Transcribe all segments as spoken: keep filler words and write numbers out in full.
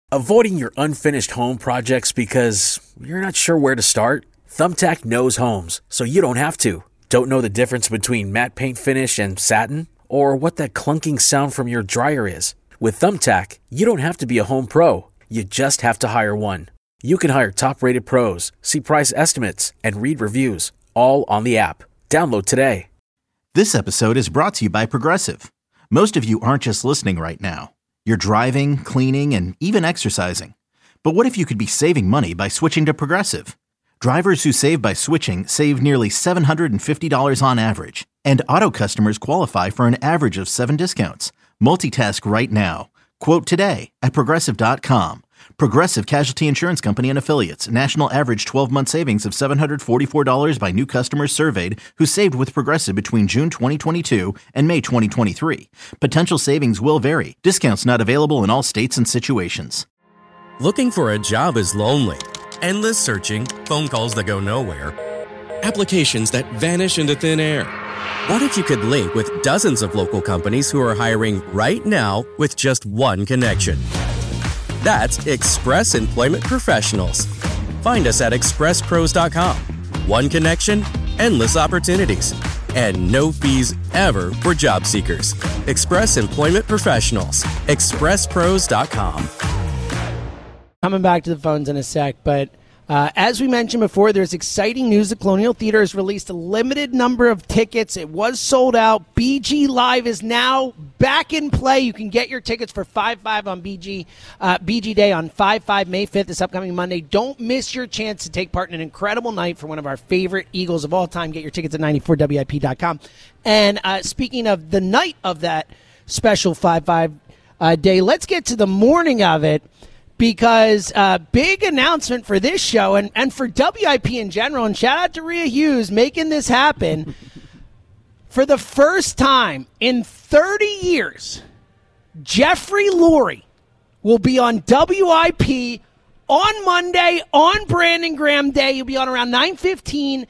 Avoiding your unfinished home projects because you're not sure where to start? Thumbtack knows homes, so you don't have to. Don't know the difference between matte paint finish and satin? Or what that clunking sound from your dryer is? With Thumbtack, you don't have to be a home pro. You just have to hire one. You can hire top-rated pros, see price estimates, and read reviews, all on the app. Download today. This episode is brought to you by Progressive. Most of you aren't just listening right now. You're driving, cleaning, and even exercising. But what if you could be saving money by switching to Progressive? Drivers who save by switching save nearly seven hundred fifty dollars on average. And auto customers qualify for an average of seven discounts. Multitask right now. Quote today at Progressive dot com. Progressive Casualty Insurance Company and Affiliates. National average twelve-month savings of seven hundred forty-four dollars by new customers surveyed who saved with Progressive between June twenty twenty-two and May twenty twenty-three. Potential savings will vary. Discounts not available in all states and situations. Looking for a job is lonely. Endless searching, phone calls that go nowhere, applications that vanish into thin air. What if you could link with dozens of local companies who are hiring right now with just one connection? That's Express Employment Professionals. Find us at express pros dot com. One connection, endless opportunities, and no fees ever for job seekers. Express Employment Professionals. express pros dot com. Coming back to the phones in a sec, but uh, as we mentioned before, there's exciting news. The Colonial Theater has released a limited number of tickets. It was sold out. B G Live is now back in play. You can get your tickets for five five on B G uh, B G Day on five five, May fifth, this upcoming Monday. Don't miss your chance to take part in an incredible night for one of our favorite Eagles of all time. Get your tickets at ninety-four W I P dot com. And uh, speaking of the night of that special five five uh, day, let's get to the morning of it. Because uh, big announcement for this show and, and for W I P in general, and shout out to Rhea Hughes making this happen. For the first time in thirty years, Jeffrey Lurie will be on W I P on Monday, on Brandon Graham Day. He'll be on around nine fifteen,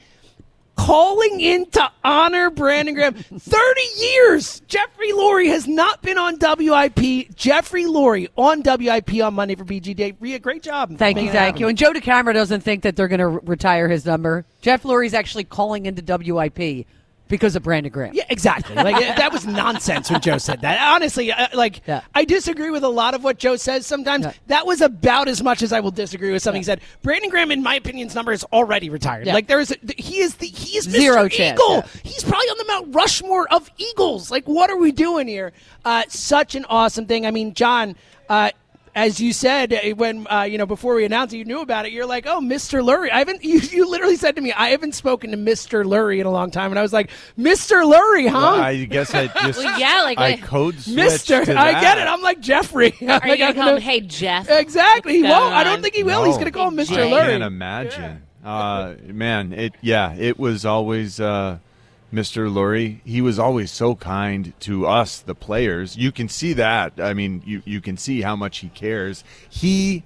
calling in to honor Brandon Graham. thirty years! Jeffrey Lurie has not been on W I P. Jeffrey Lurie on W I P on Monday for B G Day. Rhea, great job. Thank you, thank you. And Joe DeCamera doesn't think that they're going to re- retire his number. Jeff Lurie's actually calling into W I P because of Brandon Graham. Yeah, exactly. Like that was nonsense when Joe said that. Honestly, uh, like yeah. I disagree with a lot of what Joe says sometimes. Yeah. That was about as much as I will disagree with something yeah. he said. Brandon Graham, in my opinion's number, is already retired. Yeah. Like there is, a, he is the he is Zero Mister chance, Eagle. Yeah. He's probably on the Mount Rushmore of Eagles. Like what are we doing here? Uh, such an awesome thing. I mean, John. Uh, As you said, when uh, you know before we announced it, you knew about it. You're like, "Oh, Mister Lurie." I haven't. You, you literally said to me, "I haven't spoken to Mister Lurie in a long time," and I was like, "Mister Lurie, huh?" Well, I guess I just well, yeah, like I code switched Mister to I that. get it. I'm like Jeffrey. Are like, you gonna I'm call gonna, him, "Hey Jeff"? Exactly. He What's won't. going I don't on? think he will. No. He's gonna call him Mister I I Lurie. can't imagine. Yeah. Uh, man, it yeah, it was always uh, Mister Lurie. He was always so kind to us, the players. You can see that. I mean, you you can see how much he cares. He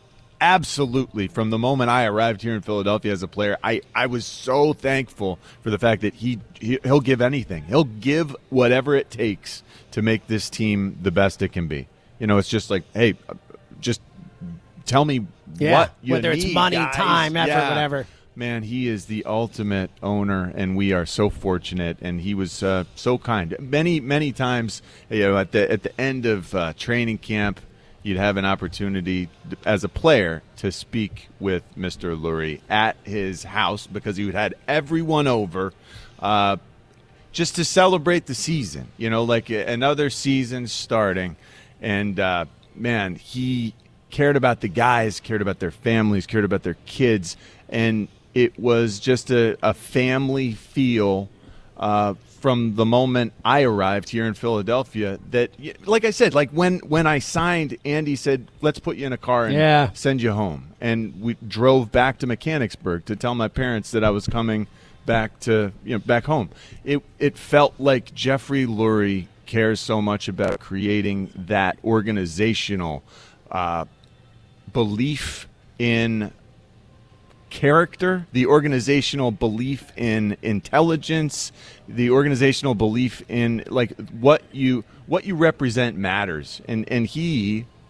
absolutely, from the moment I arrived here in Philadelphia as a player, I, I was so thankful for the fact that he, he he'll give anything. He'll give whatever it takes to make this team the best it can be. You know, it's just like, hey, just tell me yeah. what you whether need, it's money, guys. time, effort, yeah. whatever. Man, he is the ultimate owner, and we are so fortunate. And he was uh, so kind. Many, many times, you know, at the at the end of uh, training camp, you'd have an opportunity as a player to speak with Mister Lurie at his house because he would had everyone over uh, just to celebrate the season. You know, like another season starting, and uh, man, he cared about the guys, cared about their families, cared about their kids, and it was just a, a family feel uh, from the moment I arrived here in Philadelphia. That, like I said, like when, when I signed, Andy said, let's put you in a car and yeah. send you home. And we drove back to Mechanicsburg to tell my parents that I was coming back to, you know, back home. It, it felt like Jeffrey Lurie cares so much about creating that organizational uh, belief in character, the organizational belief in intelligence, the organizational belief in like what you what you represent matters. And and he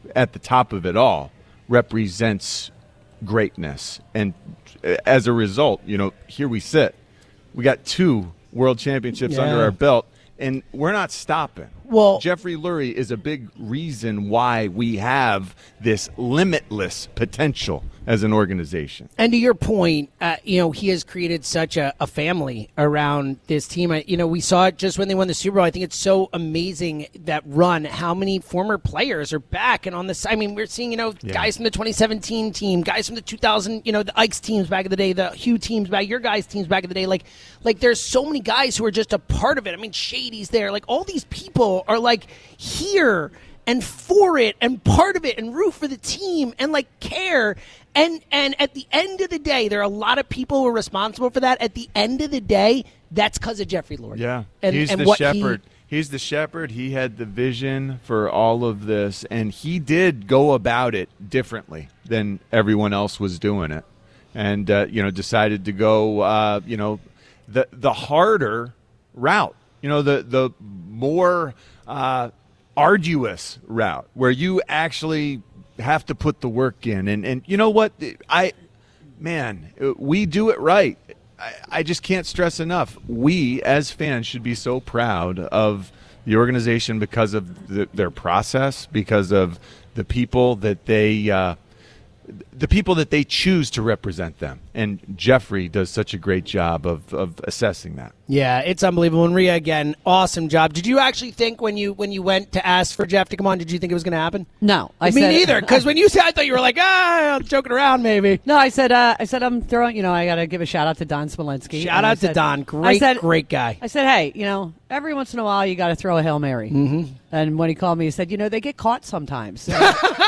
at the top of it all represents greatness. And as a result, you know, here we sit. We got two world championships yeah. under our belt, and we're not stopping. Well, Jeffrey Lurie is a big reason why we have this limitless potential as an organization. And to your point, uh, you know, he has created such a, a family around this team. I, you know, we saw it just when they won the Super Bowl. I think it's so amazing, that run, how many former players are back and on this. I mean, we're seeing, you know, yeah. guys from the twenty seventeen team, guys from the two thousand, you know, the Ike's teams back in the day, the Hugh teams back, your guys' teams back in the day. Like, like there's so many guys who are just a part of it. I mean, Shady's there. Like, all these people are like here and for it and part of it and root for the team and like care. And and at the end of the day, there are a lot of people who are responsible for that. At the end of the day, that's because of Jeffrey Lurie. Yeah, and, he's and the what shepherd. He, he's the shepherd. He had the vision for all of this, and he did go about it differently than everyone else was doing it. And uh, you know, decided to go, uh, you know, the the harder route. You know, the the more uh, arduous route where you actually have to put the work in. And, and you know what? I, man, we do it right. I, I just can't stress enough. We, as fans, should be so proud of the organization because of the, their process, because of the people that they uh, the people that they choose to represent them. And Jeffrey does such a great job of, of assessing that. Yeah, it's unbelievable. And Rhea, again, awesome job. Did you actually think when you when you went to ask for Jeff to come on, did you think it was going to happen? No. I Me said, neither, because when you said, I thought you were like, ah, I'm joking around maybe. No, I said, uh, I said I'm throwing, you know, I got to give a shout out to Don Smolensky. Shout out said, to Don. Great, said, great guy. I said, hey, you know, every once in a while you got to throw a Hail Mary. Mm-hmm. And when he called me, he said, you know, they get caught sometimes. and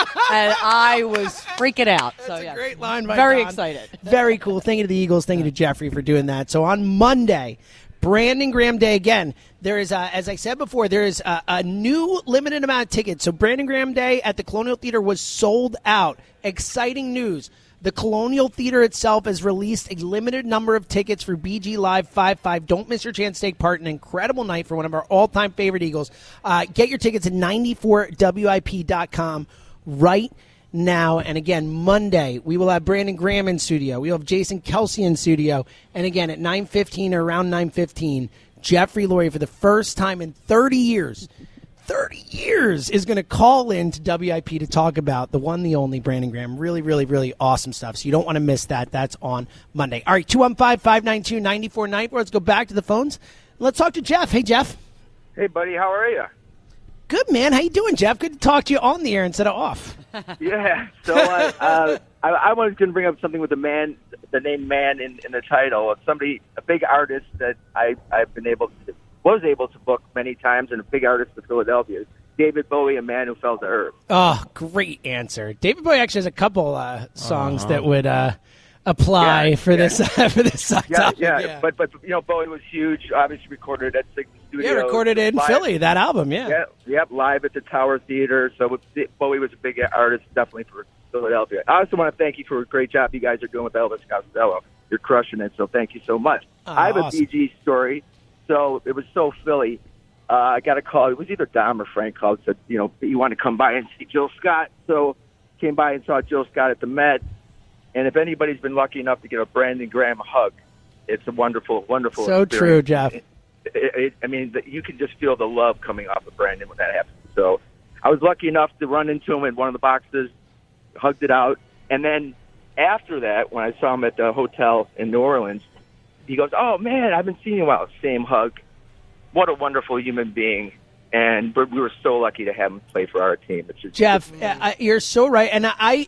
I was freaking out. That's so, a yeah. great line by Very Don. excited. Very cool. Thank you to the Eagles. Thank you to Jeffrey for doing that. So on Monday, Brandon Graham Day again. There is, uh, as I said before, there is a, a new limited amount of tickets. So Brandon Graham Day at the Colonial Theater was sold out. Exciting news. The Colonial Theater itself has released a limited number of tickets for B G Live five five. Don't miss your chance to take part in an incredible night for one of our all-time favorite Eagles. Uh, get your tickets at ninety-four W I P dot com right now. And again, Monday, we will have Brandon Graham in studio. We will have Jason Kelsey in studio. And again, at nine fifteen or around nine fifteen, Jeffrey Lurie, for the first time in thirty years, thirty years, is going to call in to W I P to talk about the one, the only Brandon Graham. Really, really, really awesome stuff. So you don't want to miss that. That's on Monday. All right, two one five, five nine two, nine four nine four. Let's go back to the phones. Let's talk to Jeff. Hey, Jeff. Hey, buddy. How are you? Good, man. How you doing, Jeff? Good to talk to you on the air instead of off. Yeah. So uh, uh, I, I was going to bring up something with the man, the name "man" in, in the title of somebody, a big artist that I I've been able to was able to book many times, and a big artist for Philadelphia. David Bowie, A Man Who Fell to Earth. Oh, great answer. David Bowie actually has a couple uh, songs uh-huh. that would uh, apply yeah, for yeah. this uh, for this uh, yeah, topic. Yeah, yeah, but but you know, Bowie was huge. Obviously recorded at Sigma Studios. Yeah, recorded in live. Philly. That album, yeah. Yeah, yep, live at the Tower Theater. So Bowie was a big artist, definitely for Philadelphia. I also want to thank you for a great job you guys are doing with Elvis Costello. You're crushing it. So thank you so much. Oh, I have awesome. a B G story. So it was so Philly. Uh, I got a call. It was either Dom or Frank called and said, you know, you want to come by and see Jill Scott. So came by and saw Jill Scott at the Met. And if anybody's been lucky enough to get a Brandon Graham hug, it's a wonderful, wonderful So experience. true, Jeff. It, it, it, I mean, the, you can just feel the love coming off of Brandon when that happens. So I was lucky enough to run into him in one of the boxes, hugged it out. And then after that, when I saw him at the hotel in New Orleans, he goes, oh, man, I've been seeing you a while. Same hug. What a wonderful human being. And we were so lucky to have him play for our team. It's just, Jeff, uh, you're so right. And I,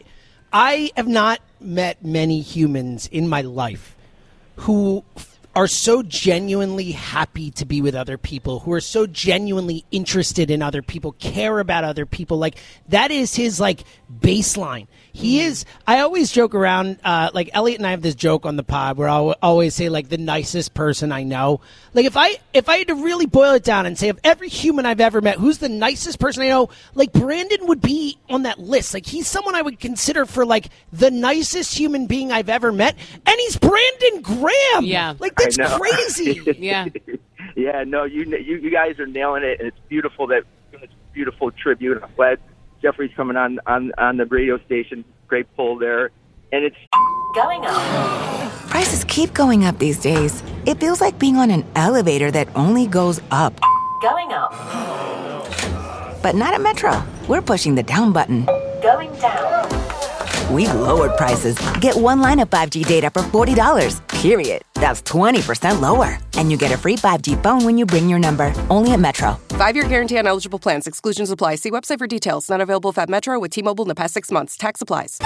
I have not met many humans in my life who are so genuinely happy to be with other people, who are so genuinely interested in other people, care about other people. Like, that is his, like, baseline. He is, I always joke around, uh, like, Elliot and I have this joke on the pod where I'll always say, like, the nicest person I know. Like, if I if I had to really boil it down and say, of every human I've ever met, who's the nicest person I know, like, Brandon would be on that list. Like, he's someone I would consider for, like, the nicest human being I've ever met. And he's Brandon Graham. Yeah. Like, that's crazy. Yeah. Yeah, no, you, you you guys are nailing it, and it's beautiful that it's a beautiful tribute. I'm glad Jeffrey's coming on, on, on the radio station. Great pull there. And it's going up. Prices keep going up these days. It feels like being on an elevator that only goes up. Going up. But not at Metro. We're pushing the down button. Going down. We've lowered prices. Get one line of five G data for forty dollars, period. That's twenty percent lower. And you get a free five G phone when you bring your number. Only at Metro. Five-year guarantee on eligible plans. Exclusions apply. See website for details. Not available at Metro with T-Mobile in the past six months. Tax applies.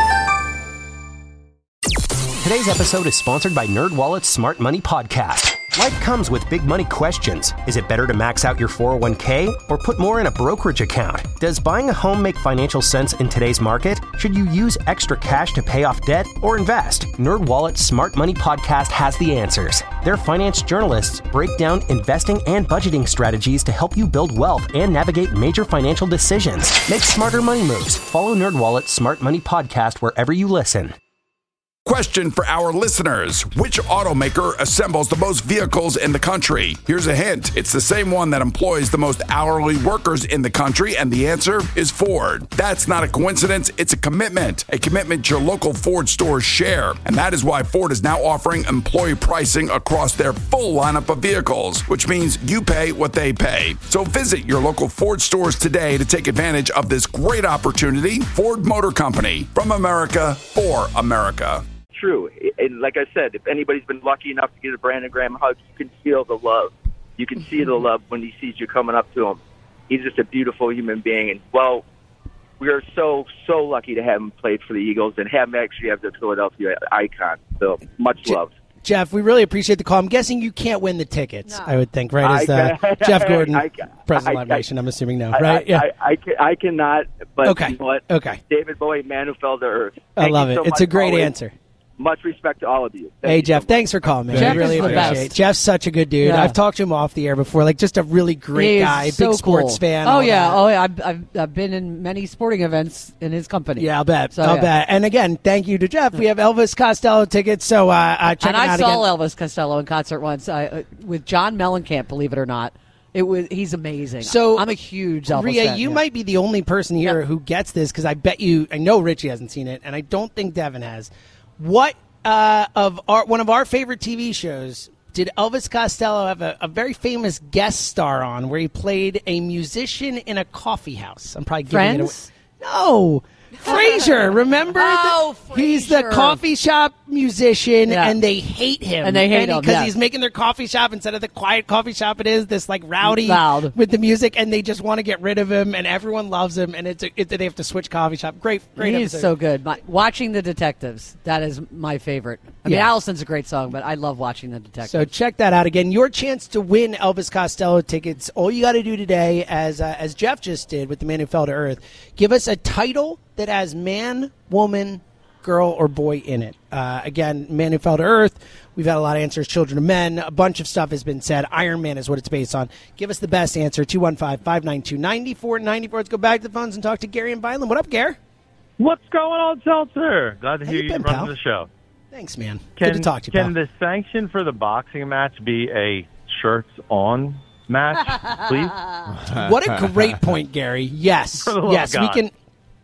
Today's episode is sponsored by NerdWallet's Smart Money Podcast. Life comes with big money questions. Is it better to max out your four oh one k or put more in a brokerage account? Does buying a home make financial sense in today's market? Should you use extra cash to pay off debt or invest? NerdWallet's Smart Money Podcast has the answers. Their finance journalists break down investing and budgeting strategies to help you build wealth and navigate major financial decisions. Make smarter money moves. Follow NerdWallet's Smart Money Podcast wherever you listen. Question for our listeners. Which automaker assembles the most vehicles in the country? Here's a hint. It's the same one that employs the most hourly workers in the country, and the answer is Ford. That's not a coincidence. It's a commitment. A commitment your local Ford stores share. And that is why Ford is now offering employee pricing across their full lineup of vehicles, which means you pay what they pay. So visit your local Ford stores today to take advantage of this great opportunity. Ford Motor Company. From America, for America. true. And like I said, if anybody's been lucky enough to get a Brandon Graham hug, you can feel the love. You can see the love when he sees you coming up to him. He's just a beautiful human being. And, well, we are so, so lucky to have him played for the Eagles and have him actually have the Philadelphia icon. So much Je- love. Jeff, we really appreciate the call. I'm guessing you can't win the tickets, No. I would think, right? As the I, Jeff Gordon, I, I, President I, of Live Nation, I'm assuming no, I, right? I, Yeah. I, I, can, I cannot, but Okay. you know what? Okay. David Bowie, man who fell to earth. I Thank love you it. so It's much, a great always. answer. Much respect to all of you. Thank Hey, you Jeff, so much. thanks for calling, man. Jeff we really is the appreciate best. it. Jeff's such a good dude. Yeah. I've talked to him off the air before. Like, just a really great He is guy, so big sports cool. fan. Oh all yeah, that. oh yeah. I've, I've I've been in many sporting events in his company. Yeah, I'll bet. So, I'll yeah. bet. And again, thank you to Jeff. We have Elvis Costello tickets, so uh, uh, check And it I out saw again. Elvis Costello in concert once I, uh, with John Mellencamp. Believe it or not, it was he's amazing. So, I'm a huge Elvis Rhea, fan, you yeah. might be the only person here Yeah. who gets this because I bet you, I know Richie hasn't seen it, and I don't think Devin has. What uh, of our one of our favorite T V shows did Elvis Costello have a, a very famous guest star on where he played a musician in a coffee house? I'm probably giving Friends? it away. No. Frasier, remember? Oh, The- He's the Frasier. coffee shop musician, Yeah. and they hate him. And they hate him, because yeah. he's making their coffee shop instead of the quiet coffee shop. It is this like rowdy Loud. with the music, and they just want to get rid of him, and everyone loves him, and it's a, it, they have to switch coffee shop. Great, great He's episode. so good. My, watching the Detectives, that is my favorite. I mean, Yeah. Allison's a great song, but I love watching the Detectives. So check that out again. Your chance to win Elvis Costello tickets. All you got to do today, as uh, as Jeff just did with the Man Who Fell to Earth, give us a title that has man, woman, girl, or boy in it. Uh, again, Man Who Fell to Earth. We've had a lot of answers. Children of Men. A bunch of stuff has been said. Iron Man is what it's based on. Give us the best answer. two one five, five nine two, nine four nine four. Let's go back to the phones and talk to Gary and Vineland. What up, Gary? What's going on, Seltzer? Glad to How hear you you been, run pal? the show. Thanks, man. Can, Good to talk to you, Can pal. the sanction for the boxing match be a shirts on match, please? What a great point, Gary. Yes. For the love Yes, of we God. can.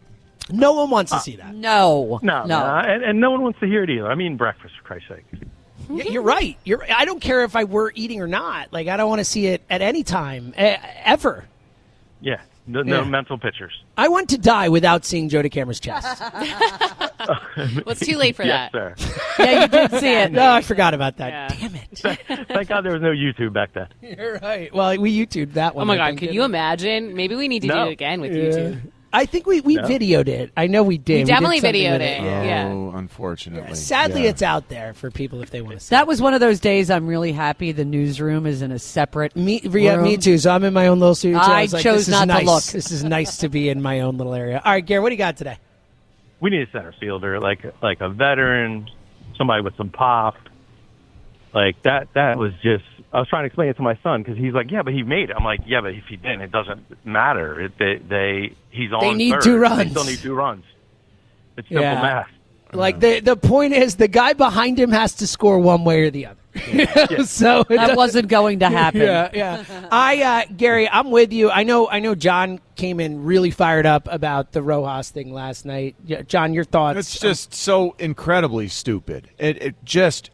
No one wants to see that. no, No, no. no, and, and no one wants to hear it either. I mean, breakfast, for Christ's sake. Y- You're right. You're. I don't care if I were eating or not. Like I don't want to see it at any time, e- ever. Yeah, no, no Yeah. mental pictures. I want to die without seeing Joe DeCamera's chest. Well, it's too late for yes, that. sir. Yeah, you did see it. No, I forgot about that. Yeah. Damn it. Thank God there was no YouTube back then. You're right. Well, we YouTubed that one. Oh my I God, think, could didn't you we? imagine? Maybe we need to No. do it again with Yeah. YouTube. I think we, we No. videoed it. I know we did. We definitely did something videoed with it. Yeah. Yeah. Oh, unfortunately. Sadly, Yeah. it's out there for people if they want to see. That was one of those days I'm really happy the newsroom is in a separate it. Me, yeah, room. me too. So I'm in my own little studio. I was like, chose this is not to nice. look. This is nice to be in my own little area. All right, Gary, what do you got today? We need a center fielder, like like a veteran, somebody with some pop. Like that. That was just. I was trying to explain it to my son because he's like, "Yeah, but he made it." I'm like, "Yeah, but if he didn't, it doesn't matter. It, they, they, he's They on need third. two They runs. still need two runs. It's simple Yeah. math." Like the the point is, the guy behind him has to score one way or the other. so that wasn't going to happen. Yeah, yeah. I, uh, Gary, I'm with you. I know, I know. John came in really fired up about the Rojas thing last night. Yeah, John, your thoughts? It's just so incredibly stupid. It, it just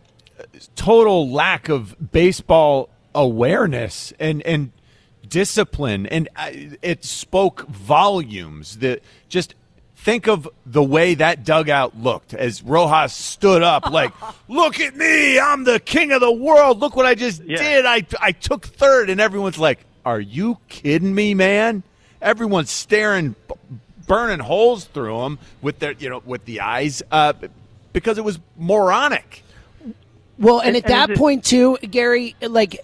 total lack of baseball awareness and and discipline, and it spoke volumes. That just. Think of the way that dugout looked as Rojas stood up like, look at me, I'm the king of the world. Look what I just yeah. did. I, I took third, and everyone's like, are you kidding me, man? Everyone's staring, burning holes through them with their, you know, with the eyes uh, because it was moronic. Well, and, and at and that it, point, too, Gary, like,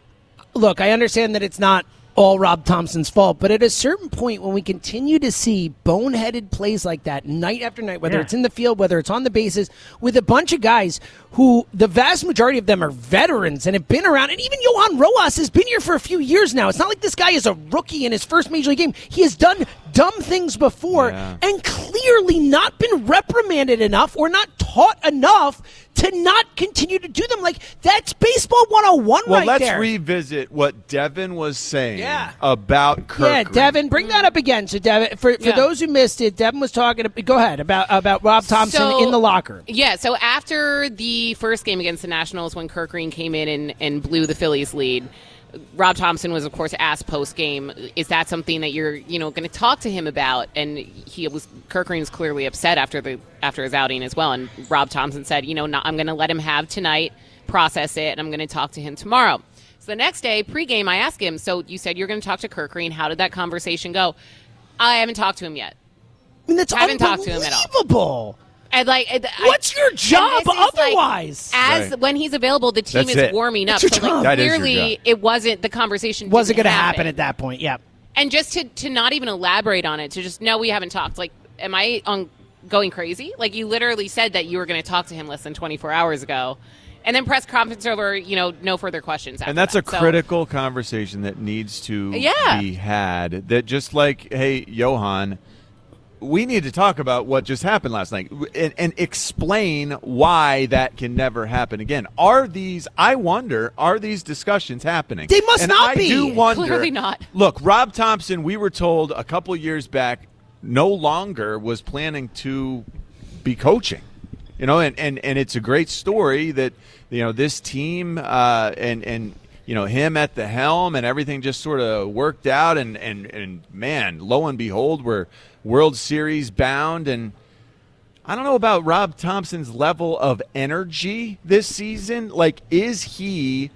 look, I understand that it's not all Rob Thompson's fault, but at a certain point when we continue to see boneheaded plays like that night after night, whether yeah. it's in the field, whether it's on the bases, with a bunch of guys who the vast majority of them are veterans and have been around, and even Johan Rojas has been here for a few years now. It's not like this guy is a rookie in his first major league game. He has done dumb things before yeah. and clearly not been reprimanded enough or not taught enough to not continue to do them. Like, that's baseball one oh one well, right let's there. Let's revisit what Devin was saying yeah. about Kirk. Yeah, Devin, bring that up again. So, Devin, for, for yeah. those who missed it, Devin was talking, go ahead, about, about Rob Thompson so, in the locker. Yeah, so after the first game against the Nationals when Kirk Green came in and, and blew the Phillies lead, Rob Thompson was, of course, asked post-game, is that something that you're, you know, going to talk to him about? And he was, Kirk Green was clearly upset after the after his outing as well. And Rob Thompson said, you know, not, I'm going to let him have tonight, process it, and I'm going to talk to him tomorrow. So the next day, pregame, I asked him, so you said you're going to talk to Kirk Green. How did that conversation go? I haven't talked to him yet. I mean, that's I haven't talked to him at all. Unbelievable. And like, what's I, your job otherwise? Like, as right. when he's available, the team That's is it. warming up. That's So your like, job. That is your clearly, job. it wasn't the conversation. Wasn't going to happen at that point. Yeah. And just to to not even elaborate on it, to just no, we haven't talked. Like, am I on going crazy? Like, you literally said that you were going to talk to him less than twenty-four hours ago, and then press conference over. You know, no further questions. After and that's that. a so, critical conversation that needs to yeah. be had. That just like, hey, Johan, we need to talk about what just happened last night and, and explain why that can never happen again. Are these, I wonder, are these discussions happening? They must and not I be. do wonder. Clearly not. Look, Rob Thompson, we were told a couple years back, no longer was planning to be coaching. You know, and, and, and it's a great story that, you know, this team uh, and, and, you know, him at the helm and everything just sort of worked out. And, and, and man, lo and behold, we're World Series bound. And I don't know about Rob Thompson's level of energy this season. Like, is he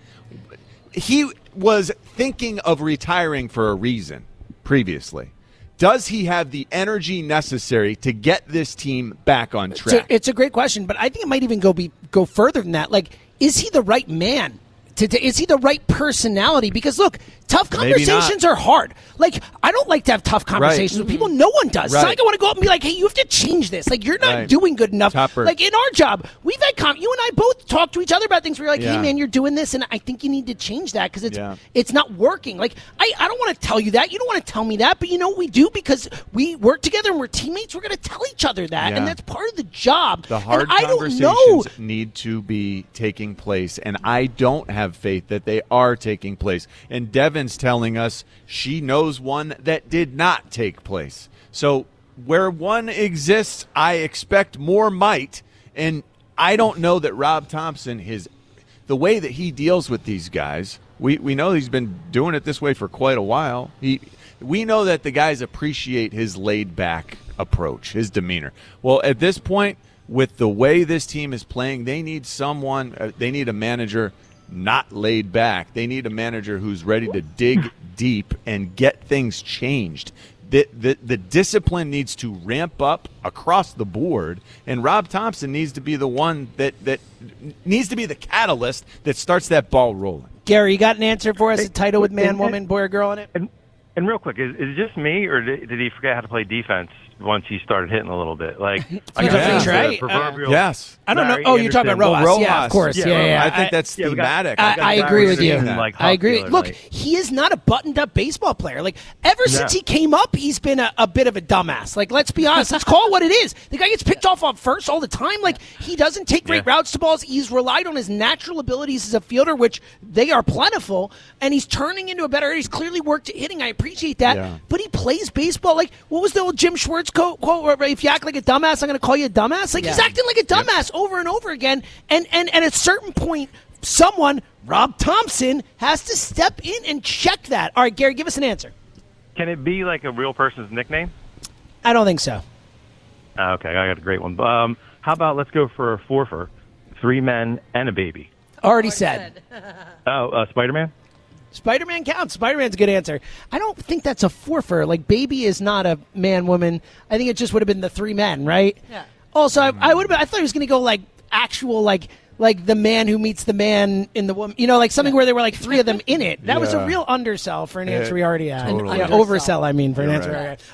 – he was thinking of retiring for a reason previously. Does he have the energy necessary to get this team back on track? It's a, it's a great question, but I think it might even go be go further than that. Like, is he the right man? To, to, is he the right personality? Because, look, tough conversations are hard. Like, I don't like to have tough conversations right. with people. No one does. Right. It's like I want to go up and be like, hey, you have to change this. Like, you're not right. doing good enough. Topper. Like, in our job, we've had com- you and I both talk to each other about things where you're like, yeah. hey, man, you're doing this, and I think you need to change that because it's yeah. it's not working. Like, I, I don't want to tell you that. You don't want to tell me that, but you know what we do because we work together and we're teammates. We're going to tell each other that, yeah. and that's part of the job. The hard and I conversations don't know. need to be taking place, and I don't have faith that they are taking place. And Devin's telling us she knows one that did not take place. So where one exists, I expect more might. And I don't know that Rob Thompson, his the way that he deals with these guys, we, we know he's been doing it this way for quite a while. He we know that the guys appreciate his laid back approach, his demeanor. Well, at this point, with the way this team is playing, they need someone, uh, they need a manager not laid back. They need a manager who's ready to dig deep and get things changed. The, the the discipline needs to ramp up across the board, and Rob Thompson needs to be the one that, that needs to be the catalyst that starts that ball rolling. Gary, you got an answer for us? A title with man, and, woman, boy, or girl in it? And, and real quick, is, is it just me, or did, did he forget how to play defense once he started hitting a little bit. Like I Yeah. guess Yeah. the proverbial Yes. I don't know. Larry Oh, you're talking about Anderson. Rojas. Well, Yeah, Rojas. of course. Yeah, Yeah, yeah. yeah. I think that's yeah, we got- thematic. I, I agree with you. Anderson, like, I agree. Hawk Look, the other night. he is not a buttoned-up baseball player. Like ever since No. he came up, he's been a, a bit of a dumbass. Like let's be honest. Let's call it what it is. The guy gets picked off on first all the time. Like he doesn't take great Yeah. routes to balls. He's relied on his natural abilities as a fielder, which they are plentiful, and he's turning into a better hitter. He's clearly worked at hitting. I appreciate that. Yeah. But he plays baseball. Like what was the old Jim Schwartz quote? quote where, if you act like a dumbass, I'm going to call you a dumbass. Like he's Yeah. acting like a dumbass over and over again. And and and at a certain point, someone, Rob Thompson, has to step in and check that. All right, Gary, give us an answer. Can it be like a real person's nickname? I don't think so. Uh, okay, I got a great one. Um, how about let's go for a four for three men and a baby. Already said. Oh, uh, Spider-Man. Spider-Man counts. Spider-Man's a good answer. I don't think that's a forfer. Like, baby is not a man, woman. I think it just would have been the three men, right? Yeah. Also, I, I would have been, I thought he was going to go, like, actual, like, like the man who meets the man in the woman. You know, like something where there were, like, three of them in it. That was a Yeah. real undersell for an Yeah, answer we already had. totally. Yeah, Undersell. oversell, I mean, for an You're answer we right. already had.